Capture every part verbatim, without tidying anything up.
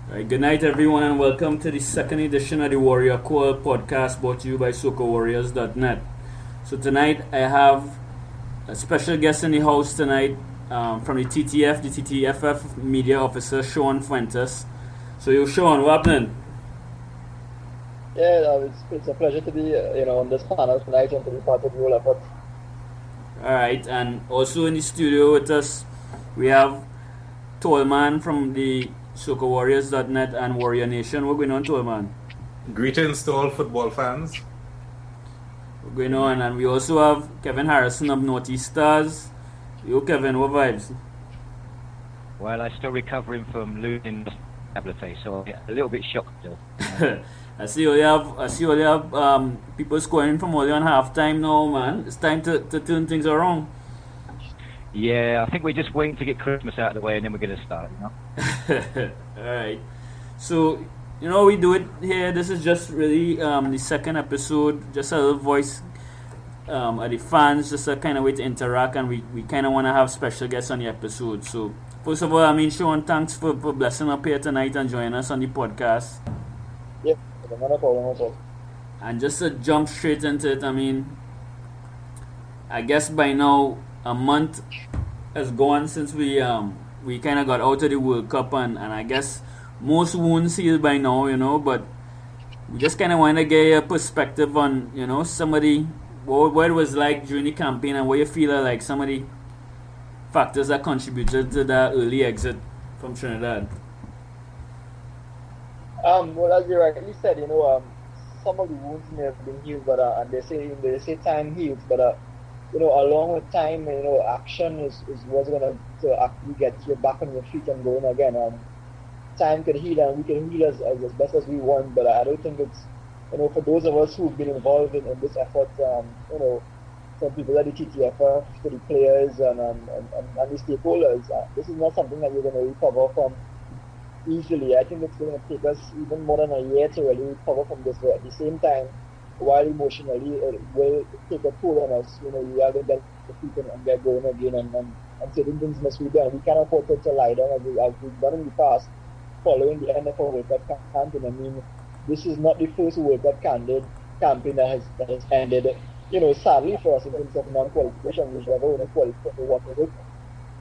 Right, good night, everyone, and welcome to the second edition of the Warrior Call podcast brought to you by Soca Warriors dot net. So tonight I have a special guest in the house tonight um, from the T T F, the T T F F media officer, Sean Fuentes. So, yo, Sean, what happening? Yeah, uh, it's, it's a pleasure to be uh, you know on this panel tonight and to be part of the whole effort. All right, and also in the studio with us we have Tolman from the Soca Warriors dot net and Warrior Nation. What's going on, Tolman? Greetings to all football fans. What's going on? And we also have Kevin Harrison of Northeast Stars. Yo, Kevin, what vibes? Well, I'm still recovering from losing stability, so I'm a little bit shocked still. I see you have I see you have um, people scoring from only on half time now, man. It's time to, to turn things around. Yeah, I think we're just waiting to get Christmas out of the way and then we're going to start, you know? Alright. So, you know, we do it here. This is just really um, the second episode, just a little voice um, of the fans, just a kind of way to interact, and we, we kind of want to have special guests on the episode. So, first of all, I mean, Sean, thanks for, for blessing up here tonight and joining us on the podcast. Yeah, no problem, no problem. And just to jump straight into it, I mean, I guess by now a month has gone since we um we kind of got out of the World Cup, and, and I guess most wounds healed by now, you know, but we just kind of want to get your perspective on, you know, somebody, what, what it was like during the campaign and what you feel are like some of the factors that contributed to that early exit from Trinidad. Um, well, as you rightly said, you know, um, some of the wounds may have been healed, but uh, and they say they say time heals, but uh, you know, along with time, you know, action is, is what's gonna to actually get you back on your feet and going again. Um, time can heal, and we can heal as, as, as best as we want, but I don't think it's, you know, for those of us who've been involved in, in this effort, um, you know, from people at the T T F F to the players and and, and, and the stakeholders, uh, this is not something that you're gonna recover from easily. I think it's going to take us even more than a year to really recover from this, but at the same time, while emotionally it will take a toll on us, you know, we are going to get the feet and get going again, and, and, and certain things must be done. We cannot afford to, to lie down as, we, as we've done in the past, following the end of our World Cup campaign. I mean, this is not the first World Cup campaign that has, that has ended, you know, sadly for us in terms of non-qualification. We've never only qualified for one World Cup.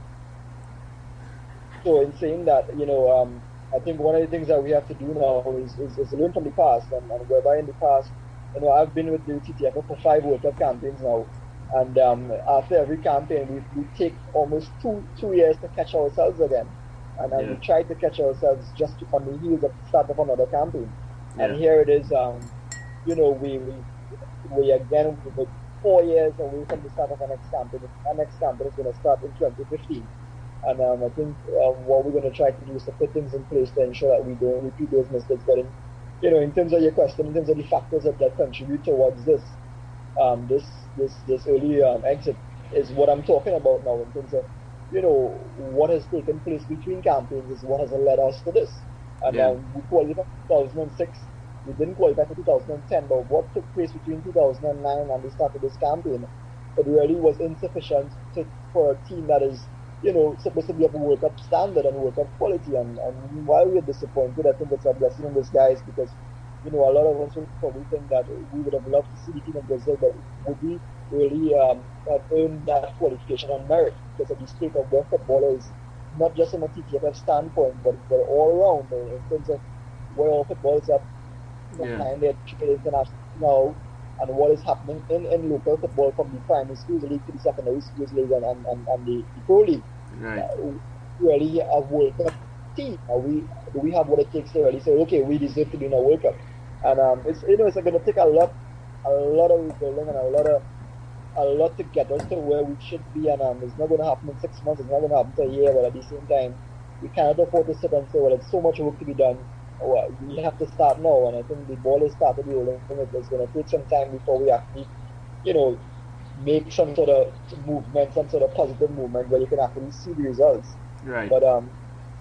So in saying that, you know, um, I think one of the things that we have to do now is, is, is learn from the past, and, and whereby in the past, you know, I've been with the T T F for five World Cup campaigns now, and um, after every campaign, we, we take almost two two years to catch ourselves again, and, and yeah. we try to catch ourselves just to, on the heels of the start of another campaign, yeah. and here it is, um, you know, we, we we again with four years away from the start of our next campaign. Our next campaign is going to start in twenty fifteen. And um, I think uh, what we're going to try to do is to put things in place to ensure that we don't repeat those mistakes. But in, you know, in terms of your question, in terms of the factors that, that contribute towards this, um, this, this, this early um, exit is what I'm talking about now. In terms of, you know, what has taken place between campaigns is what has led us to this. And yeah. um, we qualified for two thousand six. We didn't qualify for two thousand ten. But what took place between two thousand nine and the start of this campaign, it really was insufficient to, for a team that is, you know, supposed to be of a World Cup standard and World Cup quality, and, and while we're disappointed, I think it's a blessing in disguise, because, you know, a lot of us will probably think that we would have loved to see the team of Brazil, but would we really um, have earned that qualification on merit because of the state of where football is, not just from a T T F F standpoint, but, but all around, uh, in terms of where our football is at, you know, yeah. their international now, and what is happening in, in local football, from the primary schools league to the secondary schools league and, and, and, and the, the pro league. Right. Uh, really a World Cup team. Are we, do we have what it takes to really say, okay, we deserve to be in a World Cup? And um, it's, you know, it's going to take a lot, a lot of rebuilding and a lot of, a lot to get us to where we should be. And um, it's not going to happen in six months. It's not going to happen for a year. But at the same time, we cannot afford to sit and say, well, it's so much work to be done. Well, we have to start now, and I think the ball has started rolling. It's going to take some time before we actually, you know, make some sort of movement, some sort of positive movement where you can actually see the results. Right. But um,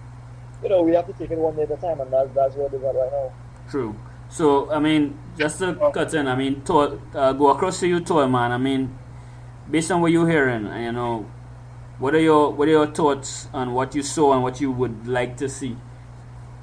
you know, we have to take it one day at a time, and that's that's where it is at right now. True. So I mean, just to cut in, I mean, to, uh, go across to you, Tolman. I mean, based on what you're hearing, you know, what are your what are your thoughts on what you saw and what you would like to see?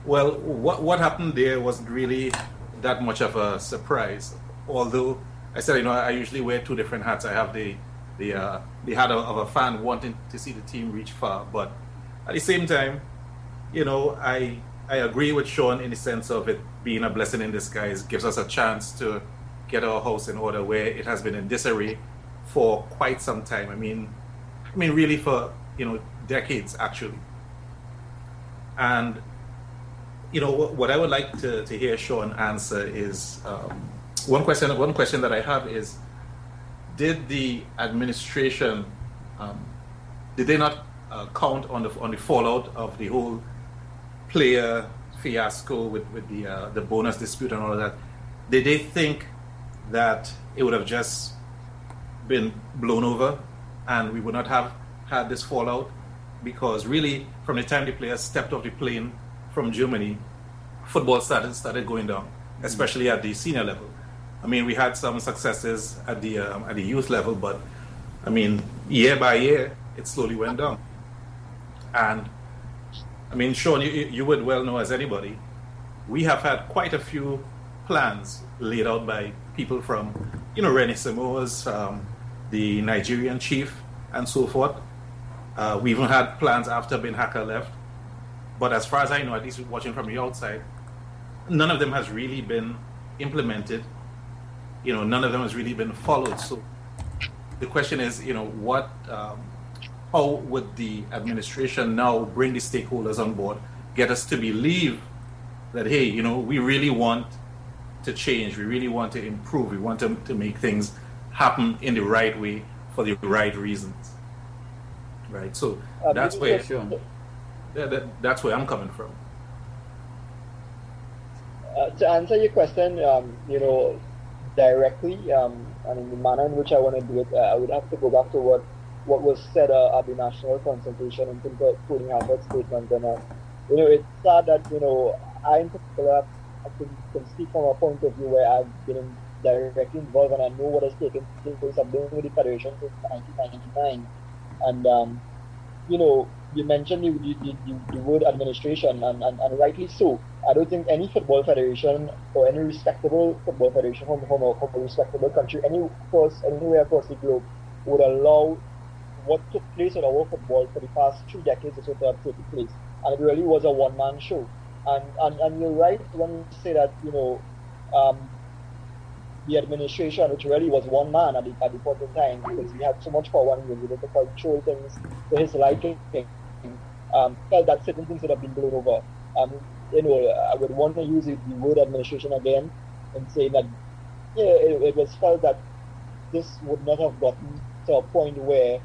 Well, what what happened there wasn't really that much of a surprise. Although I said, you know, I usually wear two different hats. I have the the uh, the hat of, of a fan wanting to see the team reach far, but at the same time, you know, I I agree with Sean in the sense of it being a blessing in disguise. Gives us a chance to get our house in order where it has been in disarray for quite some time. I mean, I mean, really for, you know, decades actually. And you know, what, what I would like to, to hear Sean answer is um, one question. One question that I have is: did the administration um, did they not uh, count on the on the fallout of the whole player fiasco with with the uh, the bonus dispute and all of that? Did they think that it would have just been blown over and we would not have had this fallout? Because really, from the time the players stepped off the plane from Germany, football started started going down, especially at the senior level. I mean, we had some successes at the um, at the youth level, but I mean, year by year, it slowly went down. And I mean, Sean, you, you would well know as anybody, we have had quite a few plans laid out by people from, you know, Rennie Samoas, um, the Nigerian chief, and so forth. Uh, we even had plans after Ben Hacker left. But as far as I know, at least watching from the outside, none of them has really been implemented. You know, none of them has really been followed. So the question is, you know, what, um, how would the administration now bring the stakeholders on board, get us to believe that, hey, you know, we really want to change, we really want to improve, we want to, to make things happen in the right way for the right reasons. Right? So Uh, that's maybe where, just- yeah, that, that's where I'm coming from. Uh, to answer your question, um, you know, directly, um, and in the manner in which I want to do it, uh, I would have to go back to what what was said uh, at the national consultation in terms of Tony Harper's statement. And uh, you know, it's sad that, you know, I in particular I can, can speak from a point of view where I've been in, directly involved and I know what has taken place. I've been with the federation since nineteen ninety-nine, and um, you know, you mentioned the, the, the, the word administration, and, and, and rightly so. I don't think any football federation or any respectable football federation from, from, a, from a respectable country, any across, anywhere across the globe, would allow what took place in our football for the past three decades or so to have taken place. And it really was a one-man show. And, and and you're right when you say that, you know, um, the administration, which really was one man at the, at the point in time, because he had so much power and he was able to control things to his liking, um, felt that certain things would have been blown over. Um, you know, I would want to use the, the word administration again and say that, yeah, it, it was felt that this would not have gotten to a point where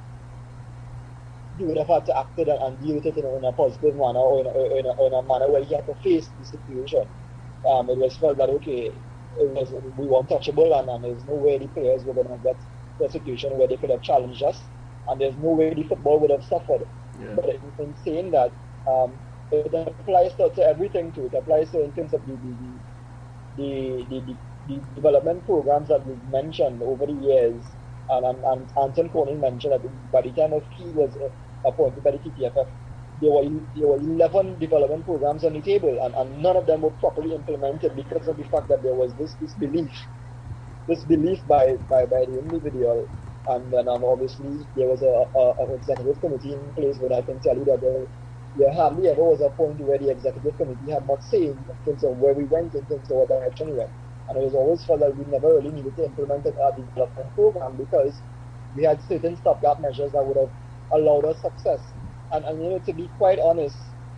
you would have had to act it and, and deal with it in a, in a positive manner, or in a, or in, a, or in a manner where you had to face the situation. Um, it was felt that, okay, it was, we were untouchable, and, and there's no way the players were going to get to a situation where they could have challenged us, and there's no way the football would have suffered. Yeah. But in, in saying that, um, it applies to, to everything too. It applies to in terms of the the, the, the, the, the development programs that we've mentioned over the years. And, and, and Anton Koning mentioned that by the time of he was appointed by the T T F F, there were, there were eleven development programs on the table, and, and none of them were properly implemented because of the fact that there was this, this belief, this belief by, by, by the individual. And then um, obviously there was a, a, an executive committee in place, but I can tell you that there, there hardly ever was a point where the executive committee had not say in terms of where we went, in terms of what direction we went. And it was always felt that we never really needed to implement our development program because we had certain stopgap measures that would have allowed us success. And, and you know, to be quite honest,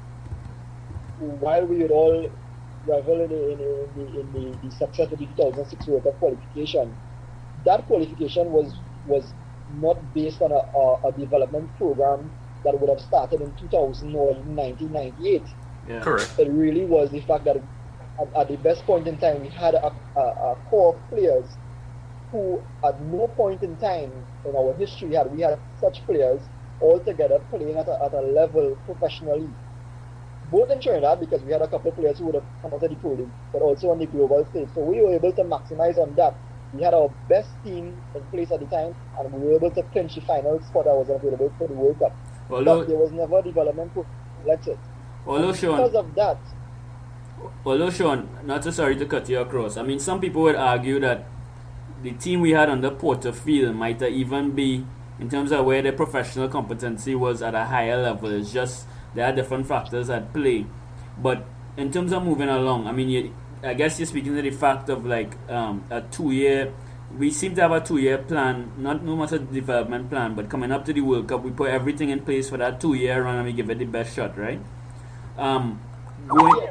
while we would all revel in the, in the, in the, the success of the two thousand six World Cup qualification, that qualification was was not based on a, a, a development program that would have started in two thousand or in nineteen ninety-eight. Yeah. Correct. It really was the fact that at, at the best point in time, we had a, a, a core of players who, at no point in time in our history, had we had such players all together playing at a, at a level professionally. Both in Trinidad, because we had a couple of players who would have come out of the Pro League, but also on the global stage. So we were able to maximize on that. We had our best team in place at the time, and we were able to clinch the final spot that was available for the World Cup. Although, But there was never development program. That's it. although And Sean, because of that, although Sean, not so sorry to cut you across. I mean, some people would argue that the team we had under Porterfield might even be, in terms of where their professional competency was at a higher level. It's just there are different factors at play. But in terms of moving along, I mean, you, I guess you're speaking to the fact of like um, a two-year. We seem to have a two-year plan, not no much a development plan, but coming up to the World Cup, we put everything in place for that two-year run and we give it the best shot, right? Um, going,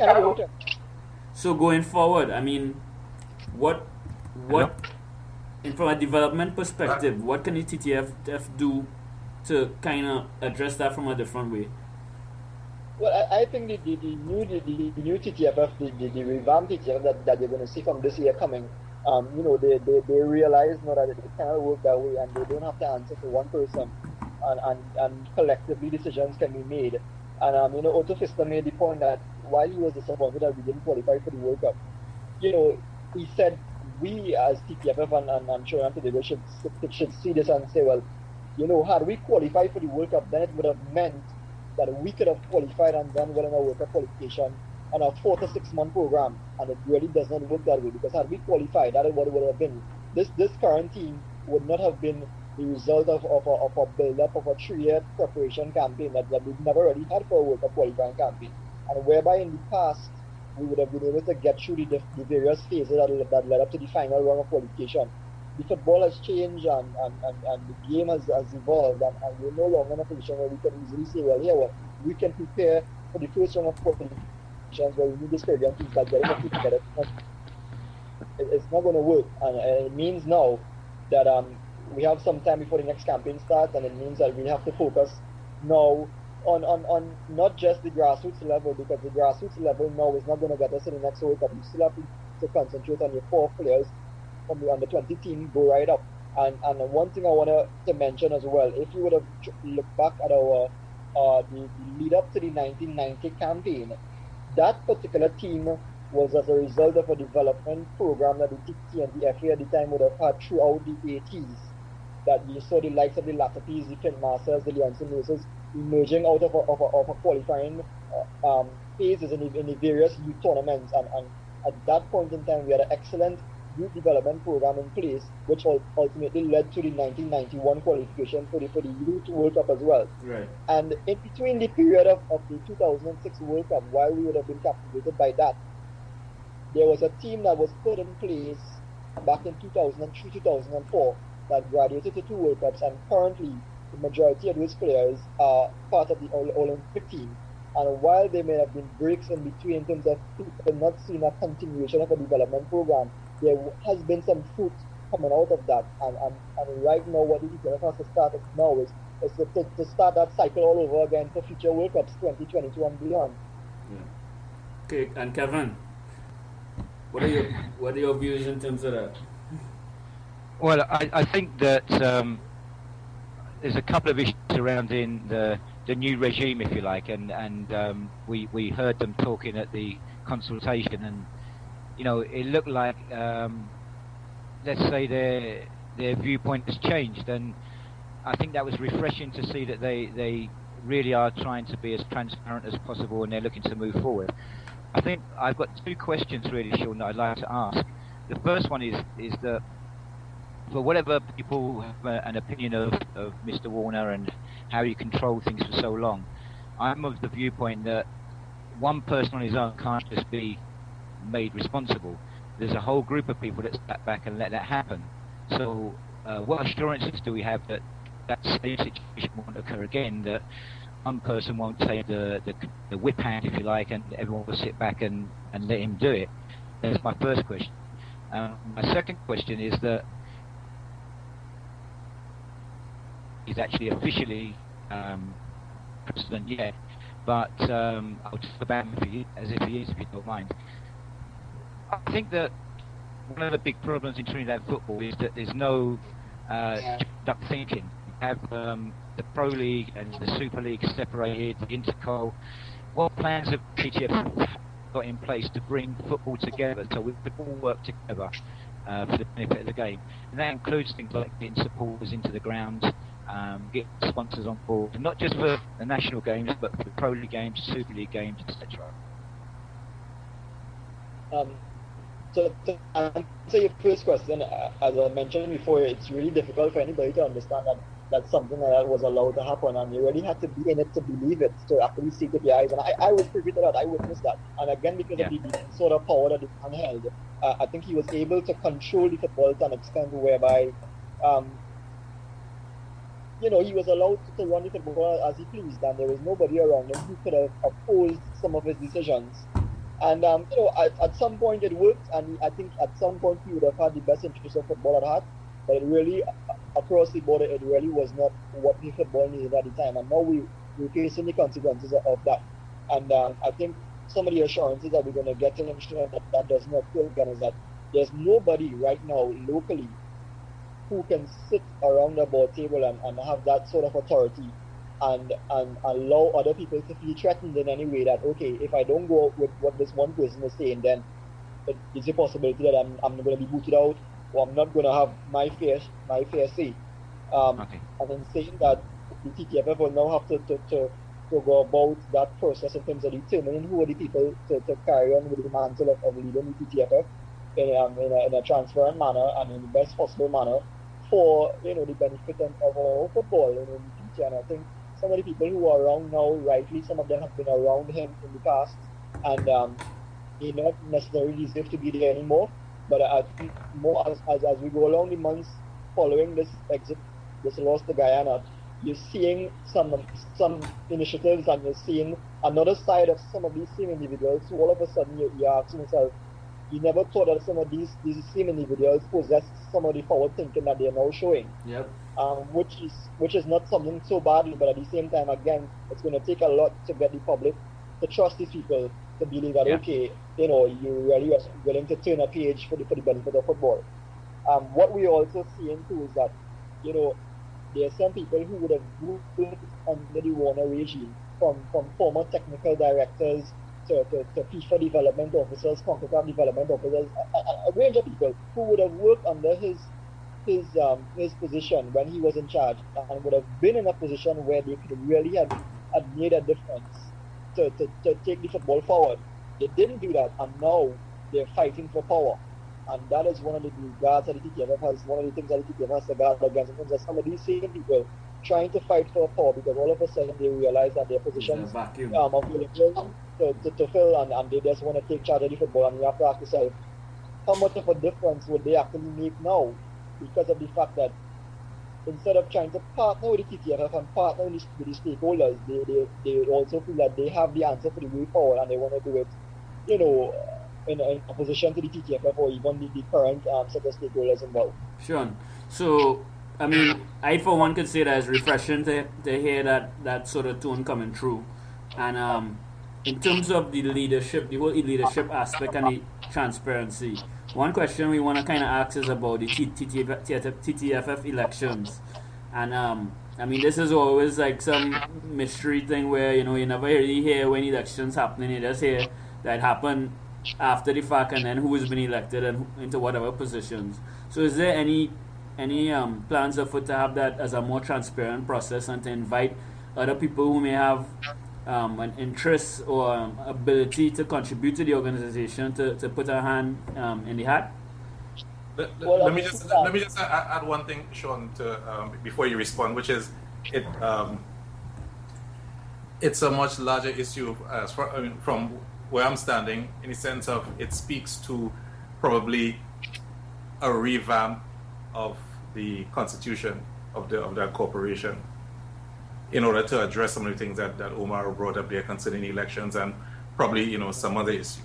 so going forward, I mean, what, what, and from a development perspective, what can the T T F do to kind of address that from a different way? Well, I, I think the, the, the new the, the new T T F F, the, the, the revamped T T F F that, that you're going to see from this year coming, um, you know, they, they, they realize you know, that it cannot work that way, and they don't have to answer to one person, and, and, and collectively decisions can be made. And um, you know, Otto Pfister made the point that while he was disappointed that we didn't qualify for the World Cup, you know, he said we as T T F F and, and I'm sure Anthony should should see this and say, well, you know, had we qualified for the World Cup, then it would have meant that we could have qualified and done well in our World Cup qualification on a four to six month program, and it really does not work that way, because had we qualified, that is what it would have been. This this current team would not have been the result of, of, a, of a build-up of a three-year preparation campaign that, that we've never really had for a World Cup qualifying campaign, and whereby in the past we would have been able to get through the, the various phases that, that led up to the final round of qualification. The football has changed, and, and, and, and the game has, has evolved, and, and we're no longer in a position where we can easily say, well, here, well, we can prepare for the first round of qualifications where we need this Caribbean team that getting a team together. It's not going to work, and, and it means now that um, we have some time before the next campaign starts, and it means that we have to focus now on, on, on not just the grassroots level, because the grassroots level now is not going to get us in the next World Cup. You still have to, to concentrate on your core players from the under twenty team, go right up. And and one thing I want to mention as well, if you would have looked back at our uh, the, the lead up to the nineteen ninety campaign, that particular team was as a result of a development program that the T T and the F A at the time would have had throughout the eighties. That you saw the likes of the Latapies, the Flint Masters, the Leonson Nurses emerging out of a, of a, of a qualifying uh, um, phases in the, in the various youth tournaments. And, and at that point in time, we had an excellent youth development program in place, which ultimately led to the nineteen ninety-one qualification for the, for the Youth World Cup as well. Right. And in between the period of, of the two thousand six World Cup, while we would have been captivated by that, there was a team that was put in place back in two thousand three, two thousand four that graduated to two World Cups, and currently the majority of those players are part of the Olympic team. And while there may have been breaks in between in terms of people not seeing a continuation of a development program, there has been some fruit coming out of that. And, and, and right now what the T T F has to start now is, is to, to, to start that cycle all over again for future World Cups twenty twenty-two and beyond. Yeah. Okay, and Kevin, what are your what are your views in terms of that? Well, I, I think that um, there's a couple of issues surrounding the the new regime, if you like, and and um, we we heard them talking at the consultation, and you know it looked like um, let's say their their viewpoint has changed, and I think that was refreshing to see that they they really are trying to be as transparent as possible, and they're looking to move forward. I think I've got two questions really, Sean, that I'd like to ask. The first one is is that for whatever people have uh, an opinion of, of Mister Warner and how he controlled things for so long, I'm of the viewpoint that one person on his own can't just be made responsible. There's a whole group of people that sat back and let that happen. So uh, what assurances do we have that that same situation won't occur again, that one person won't take the, the, the whip hand, if you like, and everyone will sit back and, and let him do it? That's my first question. Um, my second question is that he's actually officially um, president yet, but um, I'll talk about him for you, as if he is, if you don't mind. I think that one of the big problems in Trinidad football is that there's no uh, up thinking. You have um, the Pro League and the Super League separated, the Intercol. What plans have T T F got in place to bring football together so we could all work together uh, for the benefit of the game? And that includes things like getting supporters into the ground, um, getting sponsors on board, not just for the national games, but for the Pro League games, Super League games, et cetera. Um, so to answer your first question, uh, as I mentioned before, it's really difficult for anybody to understand that, that something like that was allowed to happen, and you really had to be in it to believe it, to actually see it with your eyes. And I, I was privy to that, I witnessed that. And again, because Yeah. of the, the sort of power that the man held, uh, I think he was able to control the football to an extent whereby, um, you know, he was allowed to run the football as he pleased, and there was nobody around him who could have opposed some of his decisions. And um, you know, at, at some point it worked, and I think at some point he would have had the best interest of football at heart. But it really, across the board, it really was not what the football needed at the time. And now we we're facing the consequences of that. And um, I think some of the assurances that we're going to get to ensure that that does not occur again is that there's nobody right now locally who can sit around a board table and, and have that sort of authority and, and allow other people to feel threatened in any way that, okay, if I don't go with what this one person is saying, then it is a possibility that I'm, I'm going to be booted out, or I'm not going to have my fair, my fair say. Um, Okay. And in saying that, the T T F F will now have to, to, to, to go about that process in terms of determining who are the people to, to carry on with the mantle of, of leading the T T F F in, um, in, a, in a transparent manner and in the best possible manner for, you know, the benefit of our football, you know, in the future. And I think some of the people who are around now, rightly, some of them have been around him in the past, and um, may not necessarily deserve to be there anymore. But I think more as, as, as we go along the months following this exit, this loss to Guyana, you're seeing some some initiatives, and you're seeing another side of some of these same individuals who all of a sudden you, you're asking yourself, you never thought that some of these these same individuals possess some of the forward thinking that they're now showing. Yep. Um, which is which is not something so badly, but at the same time, again, it's going to take a lot to get the public to trust these people, to believe that, Yeah. okay, you know, you really are willing to turn a page for the, for the benefit of football. Um, what we're also seeing too is that, you know, there are some people who would have worked under the Warner regime, from, from former technical directors to, to, to FIFA development officers, CONCACAF development officers, a, a, a range of people who would have worked under his his um, his position when he was in charge, and would have been in a position where they could really have, have made a difference to, to, to take the football forward. They didn't do that, and now they're fighting for power. And that is one of the guards that the T T F F has, one of the things that the T T F F has to guard against, in terms of some of these same people trying to fight for power, because all of a sudden they realize that their positions It's a vacuum. um, are available to, to, to fill, and, and they just want to take charge of the football. And you have to ask yourself, how much of a difference would they actually make now, because of the fact that instead of trying to partner with the T T F F and partner with the, with the stakeholders, they, they, they also feel that they have the answer for the way forward, and they want to do it, you know, in, in opposition to the T T F F or even the, the current um, set of stakeholders involved. Sure. So, I mean, I for one could say that it's refreshing to, to hear that, that sort of tone coming through. And um, in terms of the leadership, the whole leadership aspect and the transparency, one question we want to kind of ask is about the T T F F elections. And um, I mean, this is always like some mystery thing where, you know, you never really hear when elections happening. You just hear that happened after the fact, and then who has been elected and who, into whatever positions. So is there any any um, plans afoot to have that as a more transparent process, and to invite other people who may have um, an interest or um, ability to contribute to the organization to, to put a hand um, in the hat? Let, let- Well, let me I just think that- let me just add, add one thing, Sean, to um, before you respond, which is it. Um, it's a much larger issue as far, I mean, from where I'm standing, in the sense of it speaks to probably a revamp of the constitution of the of that corporation, in order to address some of the things that, that Omar brought up there concerning elections, and probably, you know, some other issues.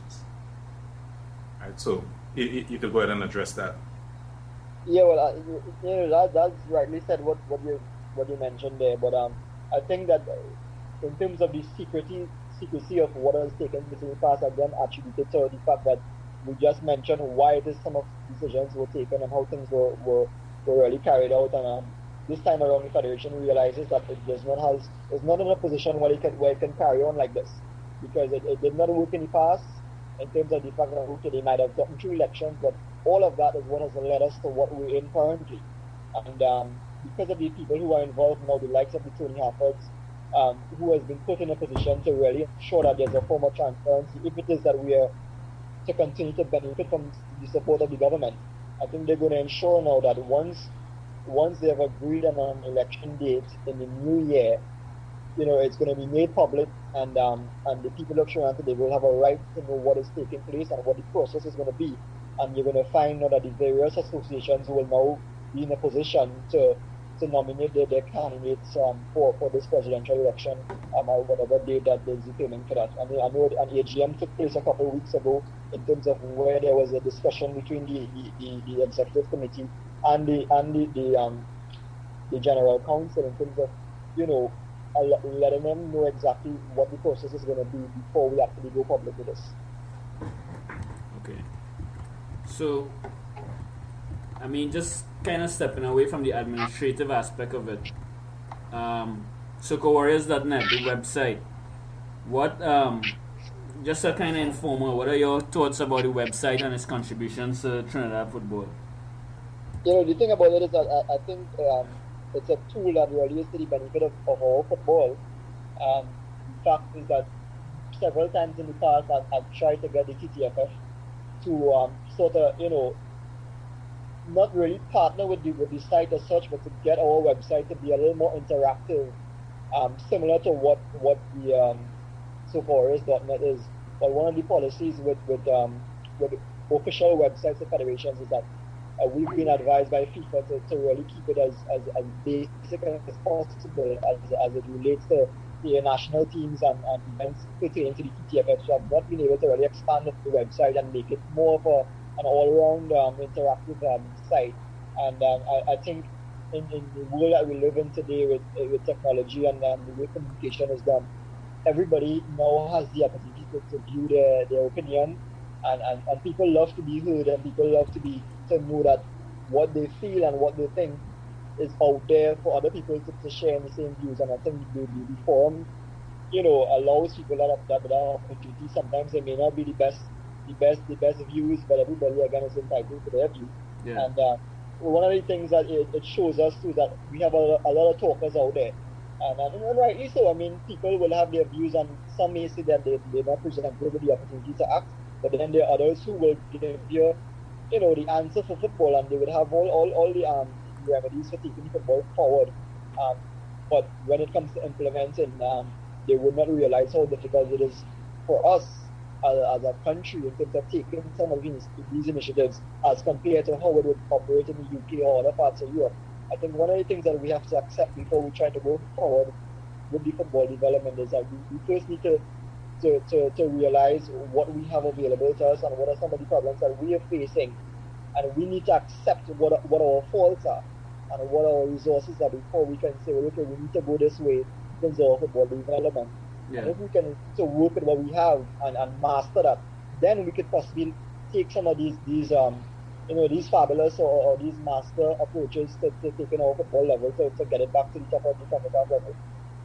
Right, so you, you could go ahead and address that. Yeah, well, uh, you you know, that, that's rightly said what, what you what you mentioned there. But um, I think that uh, in terms of the secrecy secrecy of what has taken place in the past, again attributed to the fact that we just mentioned why it is some of the decisions were taken and how things were, were, were really carried out. And um, this time around, the Federation realizes that it does not has is not in a position where it can where it can carry on like this, because it, it did not work in the past in terms of the fact that okay, they might have gotten through elections, but all of that is what has led us to what we're in currently. And um, because of the people who are involved now, the likes of the Tony Haffords, um, who has been put in a position to really ensure that there's a form of transparency, if it is that we are to continue to benefit from the support of the government. I think they're going to ensure now that once once they have agreed on an election date in the new year, you know, it's going to be made public, and um, and the people of Sri Lanka, they will have a right to know what is taking place and what the process is going to be. And you're going to find out that the various associations will now be in a position to to nominate their, their candidates um, for, for this presidential election, um, or whatever date that they're determining for that. I mean, I know an A G M took place a couple of weeks ago in terms of where there was a discussion between the, the, the, the executive committee and the and the, the um the general council in terms of, you know, letting them know exactly what the process is going to be before we actually go public with this. Okay. So, I mean, just kind of stepping away from the administrative aspect of it. Um, Soca Warriors dot net, the website. What, um, just a kind of informal, what are your thoughts about the website and its contributions to Trinidad football? You know, the thing about it is that I, I think um, it's a tool that really is to the benefit of, of our football. Um, the fact is that several times in the past I've, I've tried to get the T T F F to um, sort of, you know, not really partner with the, with the site as such, but to get our website to be a little more interactive, um, similar to what, what the um, Soca Warriors dot net is. But one of the policies with, with, um, with official websites of federations is that Uh, we've been advised by FIFA to, to really keep it as, as, as basic as possible as, as it relates to the national teams and, and events pertaining to the T T F F. So I've not been able to really expand the website and make it more of a, an all-around um, interactive um, site. And um, I, I think in, in the world that we live in today with, with technology and um, the way communication is done, everybody now has the opportunity to, to view their, their opinion, and, and, and people love to be heard, and people love to be to know that what they feel and what they think is out there for other people to, to share in the same views. And I think the, the, the forum, you know, allows people that that, that opportunity. Sometimes they may not be the best, the best, the best views, but everybody again is entitled to their view. Yeah. And uh, one of the things that it, it shows us too is that we have a, a lot of talkers out there, and, and, and rightly so. I mean, people will have their views, and some may say that they they're not presented with the opportunity to act, but then there are others who will give you, you know, the answer for football, and they would have all, all, all the um, remedies for taking football forward. Um, but when it comes to implementing, um, they would not realize how difficult it is for us as, as a country in terms of taking some of these, these initiatives as compared to how it would operate in the U K or other parts of Europe. I think one of the things that we have to accept before we try to go forward with the football development is that we, we first need to To, to, to realize what we have available to us and what are some of the problems that we are facing, and we need to accept what what our faults are and what our resources are before we can say, well, okay, we need to go this way in terms of football development. Yeah. And if we can so work with what we have and, and master that, then we could possibly take some of these these um you know these fabulous or, or these master approaches to, to taking our football level to, to get it back to the top of the top of that level.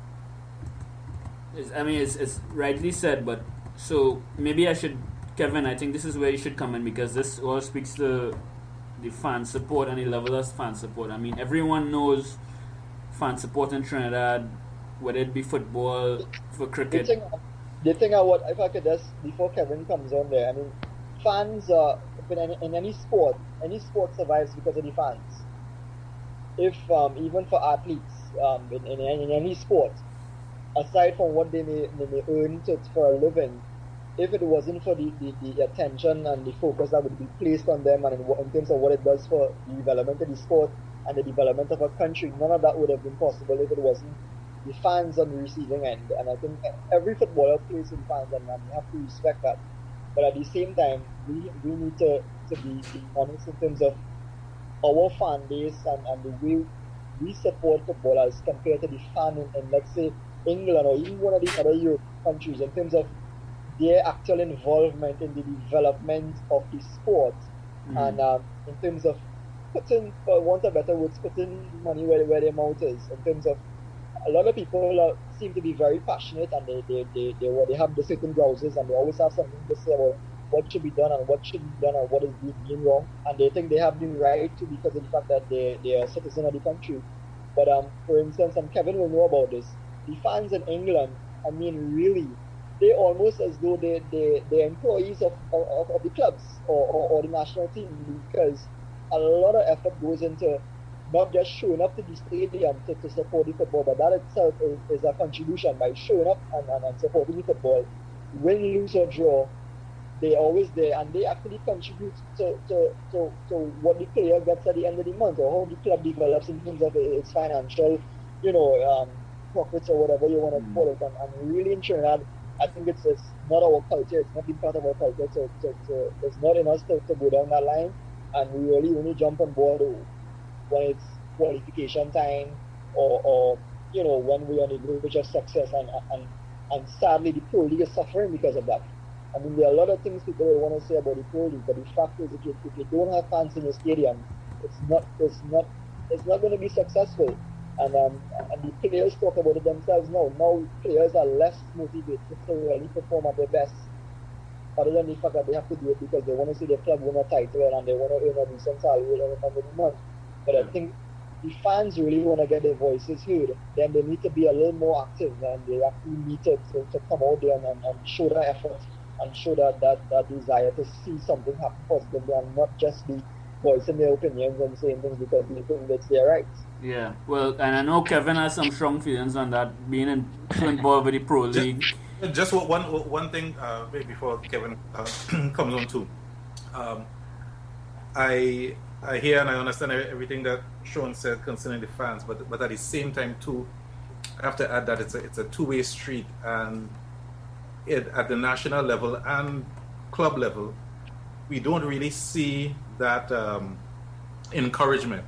It's, I mean, it's, it's rightly said, but so maybe I should, Kevin, I think this is where you should come in, because this all speaks to the fan support and the level of fan support. I mean, everyone knows fan support in Trinidad, whether it be football, for cricket. The thing, the thing I would, if I could just, before Kevin comes on there, I mean, fans, uh, in, any, in any sport, any sport survives because of the fans. If, um, even for athletes, um, in, in, in any sport, aside from what they may, they may earn to, for a living, if it wasn't for the, the, the attention and the focus that would be placed on them and in, in terms of what it does for the development of the sport and the development of a country, none of that would have been possible if it wasn't the fans on the receiving end. And I think every footballer plays with fans, and we have to respect that. But at the same time, we, we need to, to be, be honest in terms of our fan base and, and the way we support footballers compared to the fan in, in let's say, England or even one of the other European countries in terms of their actual involvement in the development of the sport, mm-hmm. and um, in terms of putting, for want of better words, putting money where, where their mouth is. In terms of a lot of people uh, seem to be very passionate, and they they, they, they, they have the certain browsers, and they always have something to say about what should be done and what shouldn't be done and what is being wrong, and they think they have the right to because of the fact that they, they are a citizen of the country. But um, for instance, and Kevin will know about this, the fans in England, I mean, really, they almost as though they, they, they're employees of, of, of the clubs or, or, or the national team, because a lot of effort goes into not just showing up to the stadium to, to support the football, but that itself is, is a contribution by showing up and, and, and supporting the football. Win, lose or draw, they're always there, and they actually contribute to, to, to, to what the player gets at the end of the month, or how the club develops in terms of its financial, you know, um, profits or whatever you want to mm. call it. And, and really in Trinidad, I think it's, it's not our culture, it's not been part of our culture, to, to, to, it's not in us to, to go down that line, and we really only jump on board when it's qualification time, or, or you know, when we're on the verge of success, and, and, and sadly the Pro League is suffering because of that. I mean, there are a lot of things people want to say about the Pro League, but the fact is, if you, if you don't have fans in the stadium, it's not, it's not, it's not going to be successful. And um, and the players talk about it themselves now. Now players are less motivated to really perform at their best, other than the fact that they have to do it because they want to see their club win a title and they want to earn a decent salary every month every month. But I think the fans really want to get their voices heard. Then they need to be a little more active, and they actually need to, to, to come out there and, and, and show their effort and show that, that, that desire to see something happen positively, and not just be voicing their opinions and saying things because they think that's their rights. Yeah, well, and I know Kevin has some strong feelings on that, being in, involved with the Pro League. Just, just one one thing uh, before Kevin uh, comes on too. Um, I I hear and I understand everything that Sean said concerning the fans, but but at the same time too, I have to add that it's a it's a two-way street, and it, at the national level and club level, we don't really see that um, encouragement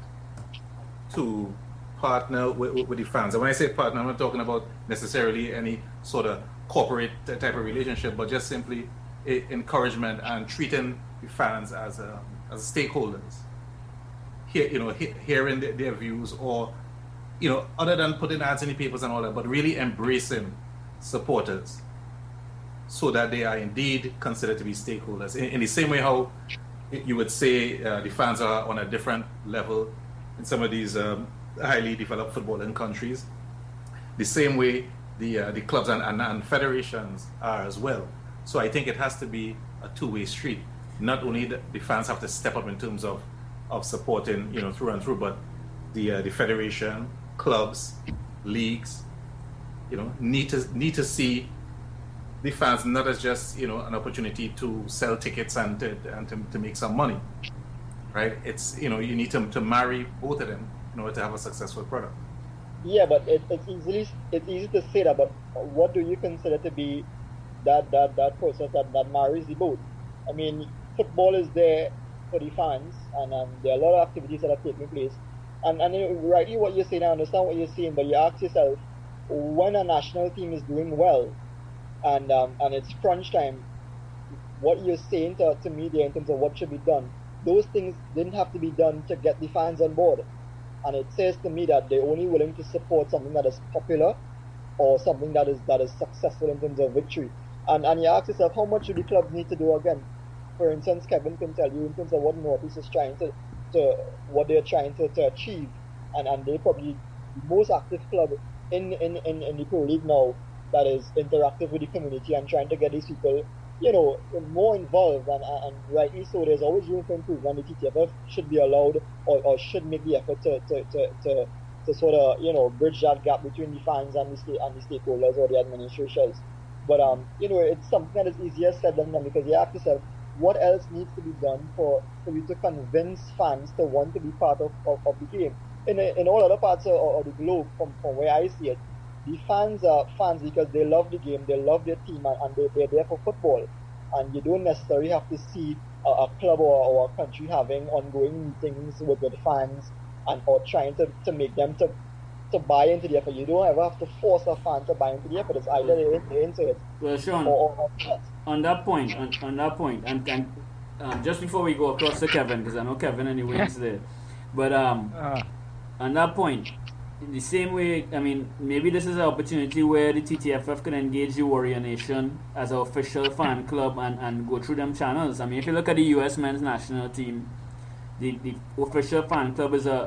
to partner with, with the fans. And when I say partner, I'm not talking about necessarily any sort of corporate type of relationship, but just simply encouragement and treating the fans as a, as stakeholders. Hear, you know, he, hearing their, their views, or you know, other than putting ads in the papers and all that, but really embracing supporters, so that they are indeed considered to be stakeholders. In, in the same way how you would say uh, the fans are on a different level in some of these um, highly developed footballing countries, the same way the uh, the clubs and, and, and federations are as well. So I think it has to be a two-way street. Not only the, the fans have to step up in terms of, of supporting, you know, through and through, but the uh, the federation, clubs, leagues, you know, need to need to see the fans not as just, you know, an opportunity to sell tickets and to, and to, to make some money. Right? It's, you know, you need to, to marry both of them in order to have a successful product. Yeah, but it, it's easily it's easy to say that, but what do you consider to be that that, that process that, that marries the both? I mean, football is there for the fans, and um, there are a lot of activities that are taking place. And, and you know, rightly what you're saying, I understand what you're saying, but you ask yourself, when a national team is doing well, and um, and it's crunch time, what you're saying to, to me there in terms of what should be done, those things didn't have to be done to get the fans on board. And it says to me that they're only willing to support something that is popular, or something that is that is successful in terms of victory. And and you ask yourself, how much do the clubs need to do again? For instance, Kevin can tell you in terms of what Northeast is trying to, to what they're trying to, to achieve. And and they're probably the most active club in, in, in, in the Pro League now that is interactive with the community and trying to get these people, you know, more involved, and, and rightly so. There's always room for improvement. The T T F F should be allowed, or, or should make the effort to, to, to, to, to sort of, you know, bridge that gap between the fans and the state and the stakeholders or the administrations. But um, you know, it's something that is easier said than done, because you ask yourself, what else needs to be done for, for you to convince fans to want to be part of, of, of the game? In in all other parts of, of the globe, from, from where I see it, the fans are fans because they love the game, they love their team, and, and they, they're there for football. And you don't necessarily have to see a, a club or, or a country having ongoing meetings with the fans and or trying to, to make them to, to buy into the effort. You don't ever have to force a fan to buy into the effort. It's either they're, they're into it well, Sean, or, or not. On that point, on, on that point, and, and um, just before we go across to Kevin, because I know Kevin anyway is there, but um, uh. on that point, in the same way, I mean, maybe this is an opportunity where the T T F F can engage the Warrior Nation as an official fan club and, and go through them channels. I mean, if you look at the U S men's national team, the, the official fan club is a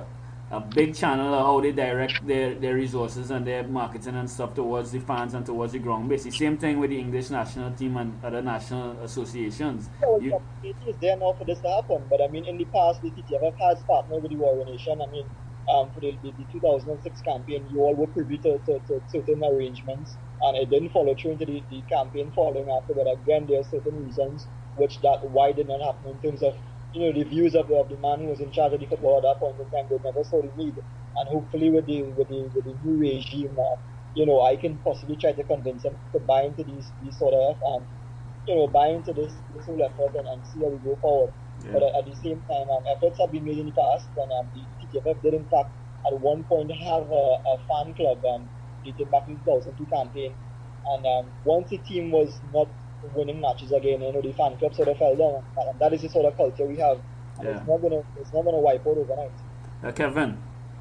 a big channel of how they direct their, their resources and their marketing and stuff towards the fans and towards the ground base. The same thing with the English national team and other national associations. Yeah, well, You, the opportunity is there now for this to happen, but I mean, in the past, the T T F F has partnered with the Warrior Nation. I mean, um, for the, the, the two thousand six campaign, you all were privy to, to, to certain arrangements, and it didn't follow through into the, the campaign following after. But again, there are certain reasons which that why did not happen in terms of, you know, the views of the, of the man who was in charge of the football at that point in time. They never saw the need, and hopefully with the with the with the new regime now, you know, I can possibly try to convince them to buy into these these sort of um, you know, buy into this this whole effort and, and see how we go forward. Yeah. But at, at the same time, um, efforts have been made in the past, and um, the T T F F did in fact at one point have a, a fan club um, dating back to the two thousand two campaign, and um, once the team was not winning matches again, you know, the fan club sort of fell down, and that is the sort of culture we have. And Yeah. it's not gonna it's not gonna wipe out overnight. uh, Kevin.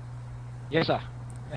Yes, sir.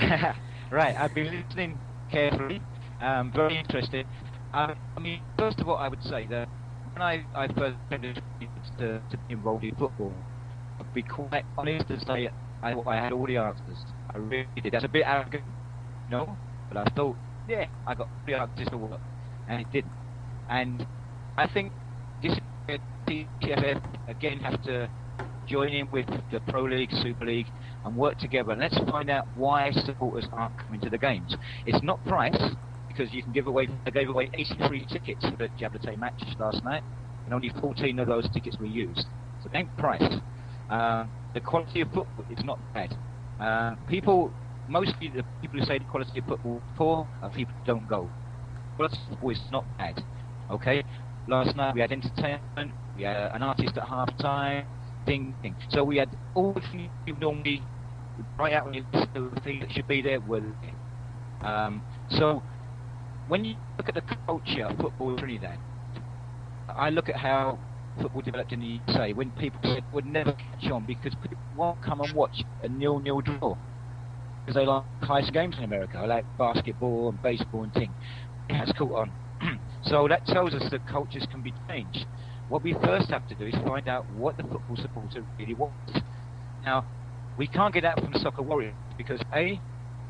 Right, I've been listening carefully. Um, very interested. Um, I mean, first of all, I would say that when I, I first came to, to, to be involved in football, I'd be quite honest and say I, I had all the answers. I really did. That's a bit arrogant, you know, but I thought, yeah, I got all the answers to work, and it didn't. And I think this is where T T F F again have to join in with the Pro League, Super League, and work together. And let's find out why supporters aren't coming to the games. It's not price, because you can give away. I gave away eighty-three tickets for the Jablotay match last night, and only fourteen of those tickets were used. So it ain't price. Uh, the quality of football is not bad. Uh, people, mostly the people who say the quality of football is poor are people who don't go. Quality of football is not bad. Okay. Last night we had entertainment. We had an artist at half time. Ding, ding. So we had all the things you normally write out when you list the things that should be there were there. Um, so when you look at the culture of football in Trinidad, I look at how football developed in the U S A when people said would never catch on because people won't come and watch a nil-nil draw because they like high games in America, like basketball and baseball and thing. That's caught on. So that tells us that cultures can be changed. What we first have to do is find out what the football supporter really wants. Now, we can't get that from Soccer Warriors because A,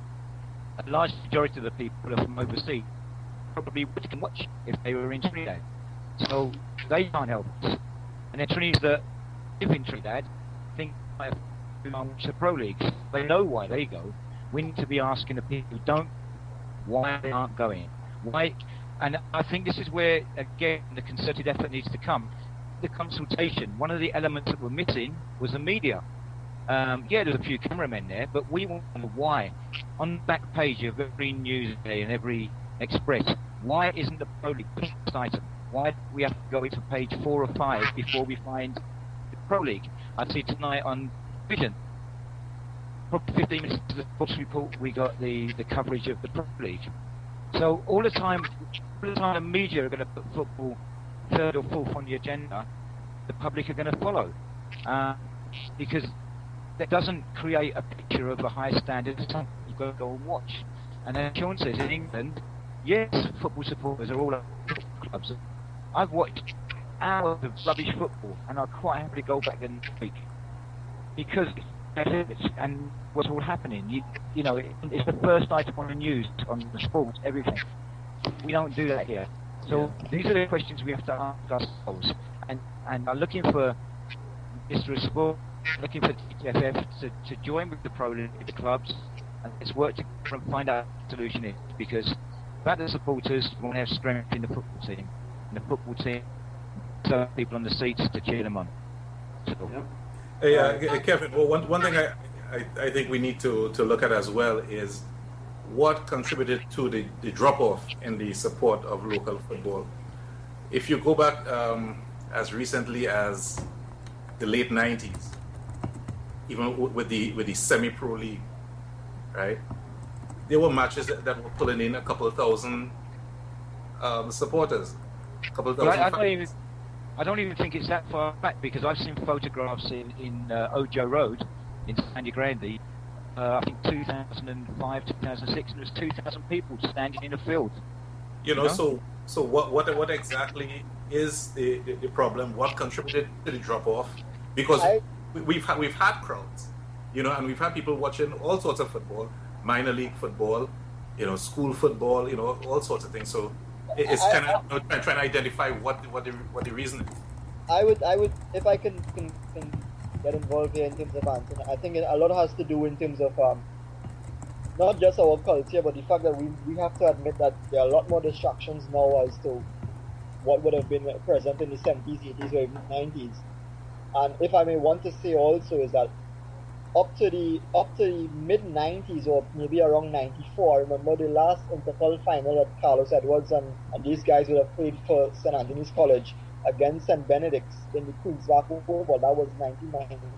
a large majority of the people are from overseas, probably would watch if they were in Trinidad. So they can't help us. And then Trinidad that live in Trinidad think I watch the Pro League. They know why they go. We need to be asking the people who don't why they aren't going. Why? And I think this is where, again, the concerted effort needs to come. The consultation, one of the elements that were missing was the media. Um, yeah, there's a few cameramen there, but we want to know why. On the back page of every news day and every Express, why isn't the Pro League the first item? Why do we have to go into page four or five before we find the Pro League? I see tonight on Vision, probably fifteen minutes to the sports report, we got the, the coverage of the Pro League. So all the time, all the time the media are going to put football third or fourth on the agenda, the public are going to follow. Uh, because that doesn't create a picture of a high standard. It's something you've got to go and watch. And then Sean says, in England, yes, football supporters are all at clubs. I've watched hours of rubbish football, and I'd quite happily go back and speak. Because and what's all happening, you, you know, it, it's the first item on the news, on the sports, everything. We don't do that here. So yeah. These are the questions we have to ask ourselves. And and I'm looking for Mister Sport, looking for T T F F to, to join with the Pro League, the clubs, and let's work together and find out what the solution is. Because about the supporters, we want to have strength in the football team. And the football team, so people on the seats to cheer them on. So, yeah. Hey, uh, Kevin, well, one, one thing I, I, I think we need to, to look at as well is what contributed to the, the drop-off in the support of local football. If you go back um, as recently as the late nineties, even with the with the semi-pro league, right? There were matches that, that were pulling in a couple of thousand um, supporters. A couple of thousand well, I, I don't even, I don't even think it's that far back because I've seen photographs in, in uh, Ojo Road in Sandy Grande, uh, I think two thousand five, two thousand six, and there was two thousand people standing in a field. You know, you know? so so what what what exactly is the, the, the problem? What contributed to the drop-off? Because I, we've had, we've had crowds. You know, and we've had people watching all sorts of football, minor league football, you know, school football, you know, all sorts of things. So it's kind of you know, trying, trying to identify what what the what the reason is. I would, I would, if I can, can, can get involved here in terms of answering, I think a lot has to do in terms of um, not just our culture, but the fact that we, we have to admit that there are a lot more distractions now as to what would have been present in the seventies, eighties, or even nineties. And if I may want to say also is that up to the up to the mid nineties or maybe around ninety-four, I remember the last Intercol final that Carlos Edwards and, and these guys would have played for Saint Anthony's College against Saint Benedict's in the Queen's Park Oval. That was nineteen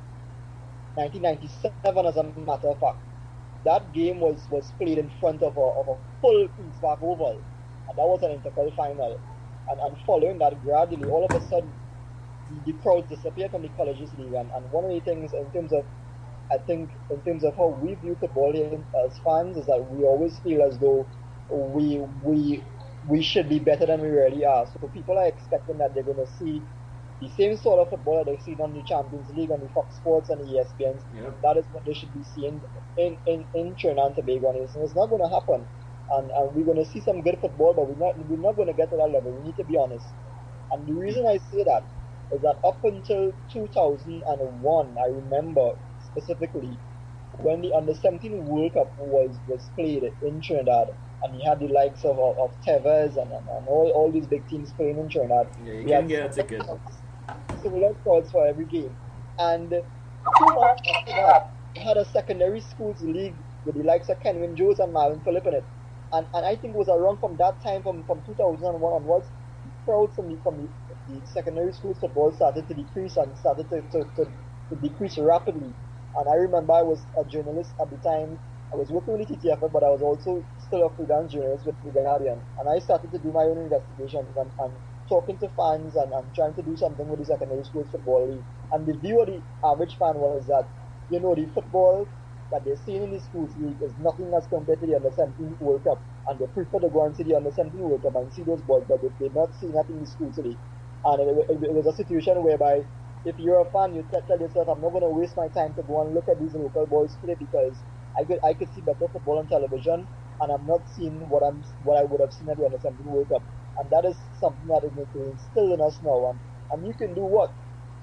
ninety-seven, as a matter of fact. That game was, was played in front of a, of a full Queen's Park Oval, and that was an Intercol final. And, and following that, gradually, all of a sudden, the, the crowds disappeared from the Colleges League. And, and one of the things in terms of, I think, in terms of how we view football here as fans, is that we always feel as though we we we should be better than we really are. So people are expecting that they're going to see the same sort of football that they've seen on the Champions League, on the Fox Sports and the E S P Ns. Yep. That is what they should be seeing in, in, in Trinidad and Tobago. And it's, it's not going to happen. And, and we're going to see some good football, but we're not, we're not going to get to that level. We need to be honest. And the reason I say that is that up until two thousand one, I remember specifically, when the under seventeen World Cup was, was played in Trinidad, and you had the likes of, of, of Tevez and, and, and all, all these big teams playing in Trinidad. Yeah, you we can had get a ticket. Similar crowds for every game. And two months after that, we had a secondary schools league with the likes of Kenwin Jones and Marvin Phillip in it. And, and I think it was around from that time, from, from two thousand one onwards, crowds from the, from the, the secondary schools football started to decrease and started to, to, to, to decrease rapidly. And I remember I was a journalist at the time. I was working with the T T F, but I was also still a freelance journalist with The Guardian. And I started to do my own investigations and, and talking to fans and, and trying to do something with the secondary schools football league. And the view of the average fan was that, you know, the football that they're seeing in the schools league is nothing as compared to the under seventeen World Cup. And they prefer to go and see the under seventeen World Cup and see those boys, but they, they're not seeing that in the schools league. And it, it, it was a situation whereby if you're a fan, you tell yourself, I'm not going to waste my time to go and look at these local boys play because I could I could see better football on television, and I'm not seeing what I'm what I would have seen at the under seventeen World Cup. And that is something that is instilled in us now. And, and you can do what?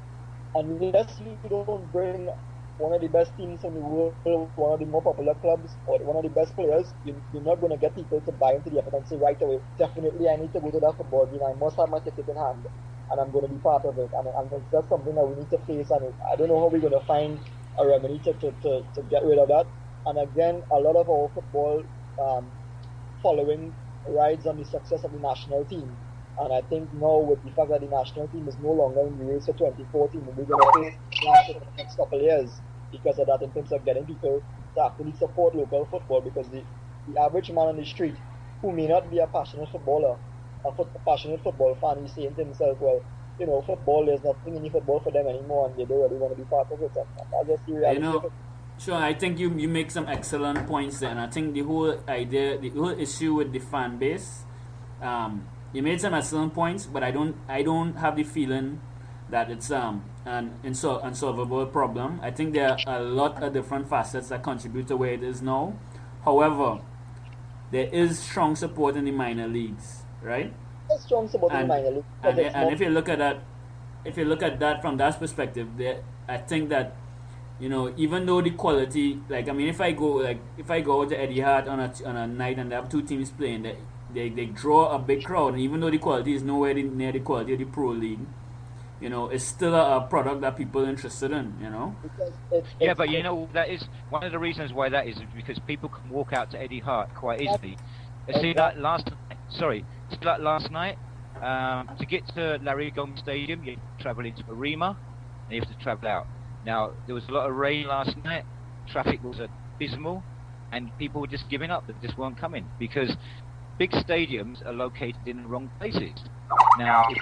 Unless you don't bring one of the best teams in the world, one of the more popular clubs, or one of the best players, you, you're not going to get people to buy into the effort and say right away, definitely I need to go to that football game, I must have my ticket in hand, and I'm going to be part of it. And, and it's just something that we need to face, and I don't know how we're going to find a remedy to, to, to, to get rid of that. And again, a lot of our football um, following rides on the success of the national team. And I think now with the fact that the national team is no longer in the race for twenty fourteen, we're going to face for the next couple of years because of that, in terms of getting people to actually support local football, because the, the average man on the street who may not be a passionate footballer, a, foot, a passionate football fan, is saying to himself, well, you know, football, there's nothing in the football for them anymore, and they don't really want to be part of it. And that's just the reality. You know, sure, I think you you make some excellent points there, and I think the whole idea, the whole issue with the fan base, um, you made some excellent points, but I don't I don't have the feeling that it's um an insol- unsolvable problem. I think there are a lot of different facets that contribute to where it is now. However, there is strong support in the minor leagues, right? There's strong support in And, the minor league. and, and if you look at that, if you look at that from that perspective, there, I think that, you know, even though the quality, like I mean, if I go like if I go to Eddie Hart on a on a night and they have two teams playing, they they, they draw a big crowd, and even though the quality is nowhere near the quality of the pro league, you know, it's still a, a product that people are interested in, you know. Because it's, Yeah, it's, but you know, that is one of the reasons why that is, is because people can walk out to Eddie Hart quite easily. Uh, See that last, sorry, see that last night. Um, to get to Larry Gomes Stadium, you travel into Arima, and you have to travel out. Now there was a lot of rain last night. Traffic was abysmal, and people were just giving up. They just weren't coming because big stadiums are located in the wrong places. Now, if,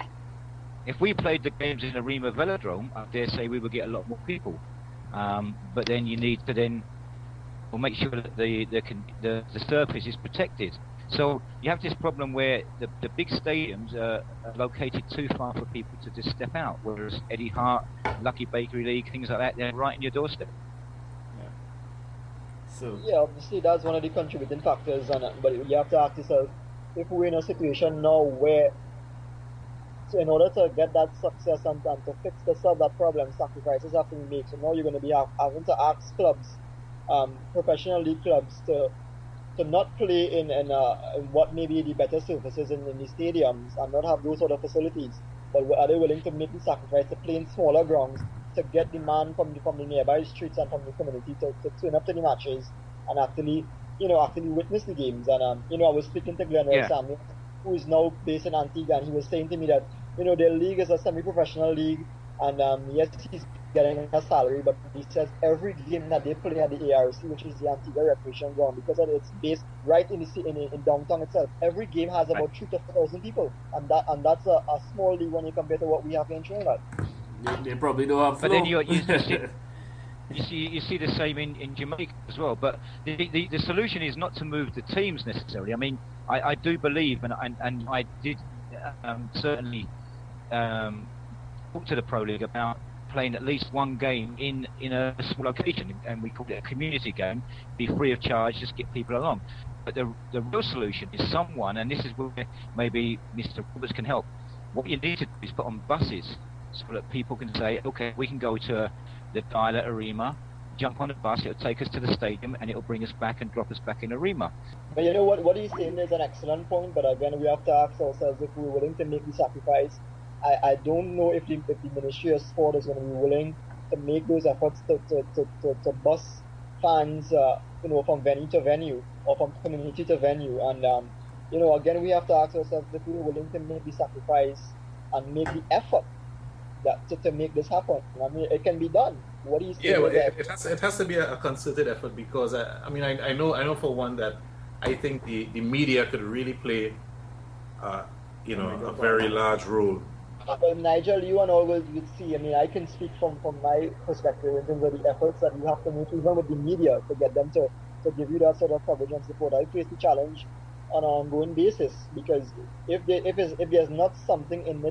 if we played the games in Arima Velodrome, I dare say we would get a lot more people. Um, but then you need to then well, make sure that the the, the the surface is protected. So you have this problem where the, the big stadiums are, are located too far for people to just step out, whereas Eddie Hart, Lucky Bakery League, things like that, they're right in your doorstep. So yeah, obviously that's one of the contributing factors, and uh, but you have to ask yourself if we're in a situation now where, so in order to get that success and, and to fix to solve that problem, sacrifices have to be made. So now you're going to be have, having to ask clubs, um, professional league clubs, to to not play in, in, uh, in what may be the better surfaces in, in the stadiums and not have those sort of facilities. But are they willing to make the sacrifice to play in smaller grounds to get the man from the, from the nearby streets and from the community to, to turn up to the matches and actually, you know, actually witness the games? And, um, you know, I was speaking to Glenn Yeah. Samuel, who is now based in Antigua, and he was saying to me that, you know, their league is a semi-professional league, and um, yes, he's getting a salary, but he says every game that they play at the A R C, which is the Antigua Recreation Ground, because it's based right in the ci- in, in downtown itself, every game has about three to four thousand people, and that and that's a, a small league when you compare to what we have here in Trinidad. they, they probably don't have But flow. then you, you, you, see, you see you see the same in, in Jamaica as well. But the, the the solution is not to move the teams necessarily. I mean, I, I do believe, and and, and I did um, certainly um, talk to the Pro League about playing at least one game in, in a small location, and we called it a community game, be free of charge, just get people along. But the the real solution is someone, and this is where maybe Mister Roberts can help. What you need to do is put on buses so that people can say, okay, we can go to the Dial at Arima, jump on a bus, it'll take us to the stadium, and it'll bring us back and drop us back in Arima. But you know what? What he's saying is an excellent point. But again, we have to ask ourselves if we're willing to make the sacrifice. I, I don't know if the, if the Ministry of Sport is going to be willing to make those efforts to, to, to, to, to bus fans, uh, you know, from venue to venue or from community to venue. And, um, you know, again, we have to ask ourselves if we're willing to make the sacrifice and make the effort that to, to make this happen. I mean, it can be done. What do you say? Yeah, well, it, it has it has to be a, a concerted effort because I, I mean I, I know I know for one that I think the, the media could really play, uh, you know, a very large role. Well, Nigel, you and all will you'd see. I mean, I can speak from, from my perspective in terms of the efforts that you have to make, even with the media, to get them to, to give you that sort of coverage and support. I face the challenge on an ongoing basis because if they, if it's, if there's not something in it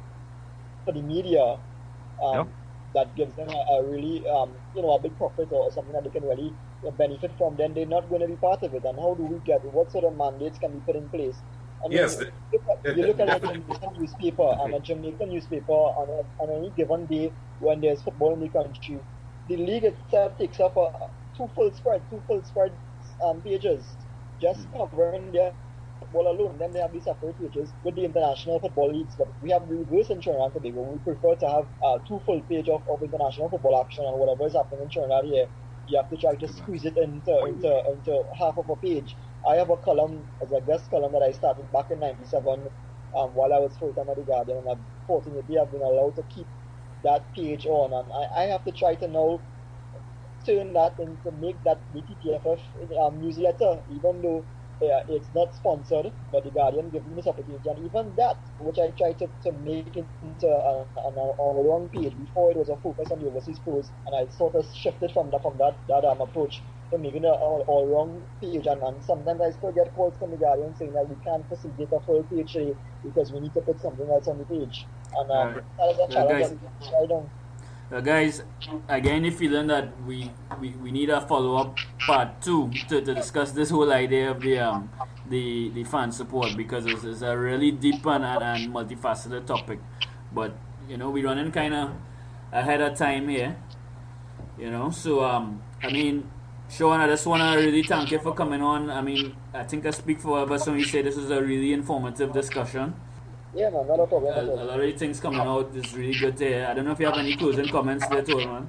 for the media um, Yep. that gives them a, a really um, you know a big profit or something that they can really uh, benefit from, then they're not going to be part of it. And how do we get what sort of mandates can be put in place? I mean, Yes, you look at, you look at a Jamaican newspaper and a Jamaican newspaper on, a, on any given day when there's football in the country, the league itself takes up a, two full spread, two full spread um, pages just covering their football alone. Then they have these separate pages with the international football leagues. But we have the reverse in Trinidad and Tobago. We prefer to have uh, two full page of, of international football action and whatever is happening in Trinidad here. You have to try to squeeze it into into into half of a page. I have a column as a guest column that I started back in ninety-seven um, while I was full time at the Guardian, and I'm fortunately I've been allowed to keep that page on, and I, I have to try to now turn that into make that the T T F F um, newsletter, even though uh, it's not sponsored, but the Guardian gave me this opportunity, and even that, which I tried to, to make it into a, an all-round page. Before it was a focus on the overseas pros, and I sort of shifted from that from that, that um, approach to making an all, all-round page, and, and sometimes I still get calls from the Guardian saying that we can't facilitate a full page today because we need to put something else on the page, and um, Right. that is a Well, challenge guys- that we can try down. Uh, guys, again, the feeling that we, we, we need a follow up part two to, to discuss this whole idea of the um the, the fan support because it's, it's a really deep and, and, and multifaceted topic. But you know, we're running kind of ahead of time here. You know, so um I mean, Sean, I just want to really thank you for coming on. I mean, I think I speak for all of us when we say this is a really informative discussion. Yeah, man, not a problem A, at a all. lot of the things coming out is really good to hear. I don't know if you have any closing comments there, Tolman.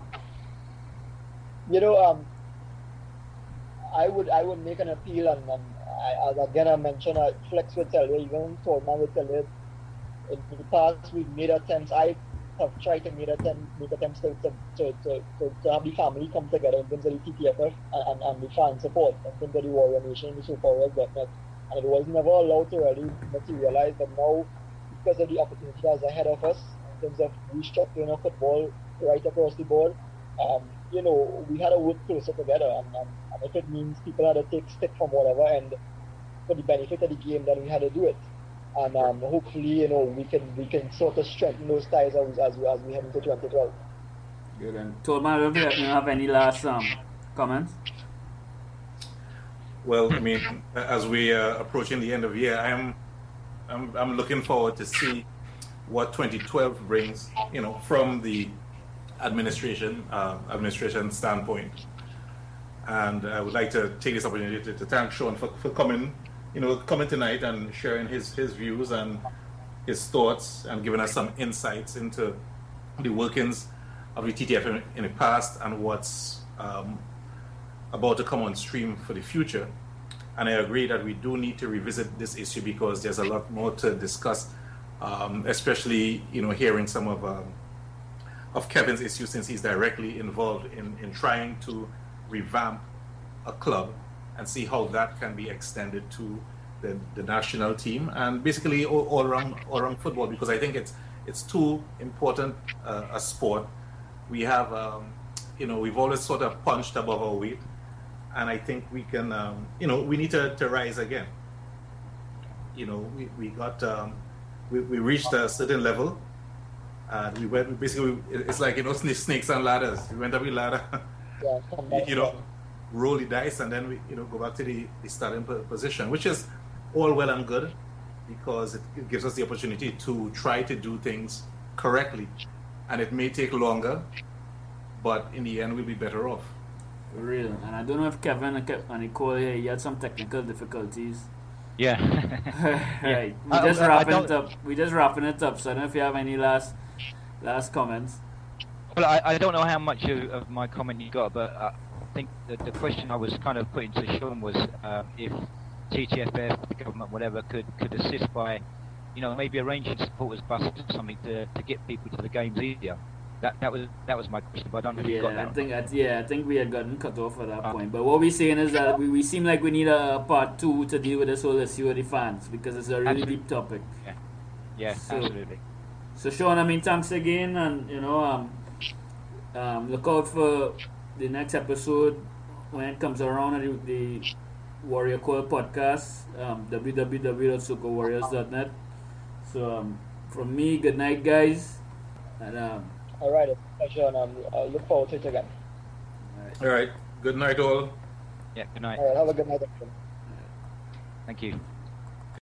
You know, um, I would I would make an appeal, and um, I, as again I mentioned, uh, Flex would tell you, even Tolman would tell you, in the past we've made attempts. I have tried to make attempts, make attempts to to, to, to, to, to have the family come together in terms of the T T F F and, and, and the fan support in terms of the Warrior Nation, the Super Warriors dot net, and it was never allowed to really materialize. But now, because of the opportunity that's ahead of us in terms of restructuring of football right across the board, um, you know, we had to work closer together, and, and, and if it means people had to take stick from whatever end for the benefit of the game, then we had to do it. And um, hopefully, you know, we can we can sort of strengthen those ties as as we, as we head into twenty twelve. Good. And Tolman, I don't know if you have any last um, comments. Well, I mean, as we are approaching the end of the year, I'm, I'm, I'm looking forward to see what twenty twelve brings. You know, from the administration, uh, administration standpoint. And I would like to take this opportunity to, to thank Sean for, for coming, you know, coming tonight and sharing his, his views and his thoughts and giving us some insights into the workings of the T T F in, in the past and what's um, about to come on stream for the future. And I agree that we do need to revisit this issue because there's a lot more to discuss, um, especially, you know, hearing some of um, of Kevin's issues since he's directly involved in, in trying to revamp a club and see how that can be extended to the, the national team and basically all, all around all around football, because I think it's it's too important uh, a sport. We have um, you know, we've always sort of punched above our weight, and I think we can um, you know, we need to, to rise again. You know, we, we got um, we, we reached a certain level and we went we basically it's like, you know, snakes and ladders. We went up the ladder. Yeah, you know, roll the dice and then we, you know, go back to the, the starting position, which is all well and good because it, it gives us the opportunity to try to do things correctly, and it may take longer, but in the end we'll be better off. Real. And I don't know if Kevin and Nicole here, he had some technical difficulties. Yeah. Right. We I- just I- I wrapping don't- it up. We just wrapping it up. So I don't know if you have any last last comments. Well, I, I don't know how much of, of my comment you got, but uh, I think the, the question I was kind of putting to Sean was um, if T T F F, the government, whatever, could, could assist by, you know, maybe arranging supporters buses or something to, to get people to the games easier. That that was that was my question, but I don't know if you got Yeah, I that. think I, yeah, I think we had gotten cut off at that Uh, point. But what we're saying is that we, we seem like we need a part two to deal with this whole issue of the fans because it's a really Absolutely. deep topic. Yeah, yeah, So- absolutely. So Sean, I mean, thanks again, and you know, um, um, look out for the next episode when it comes around at the, the Warrior Call podcast, um, w w w dot soka warriors dot net. So um, from me, good night, guys, and um, All right, it's a pleasure, and um, I look forward to it again. All right. Good night, all. Yeah, good night. All right, have a good night, everyone. Thank you.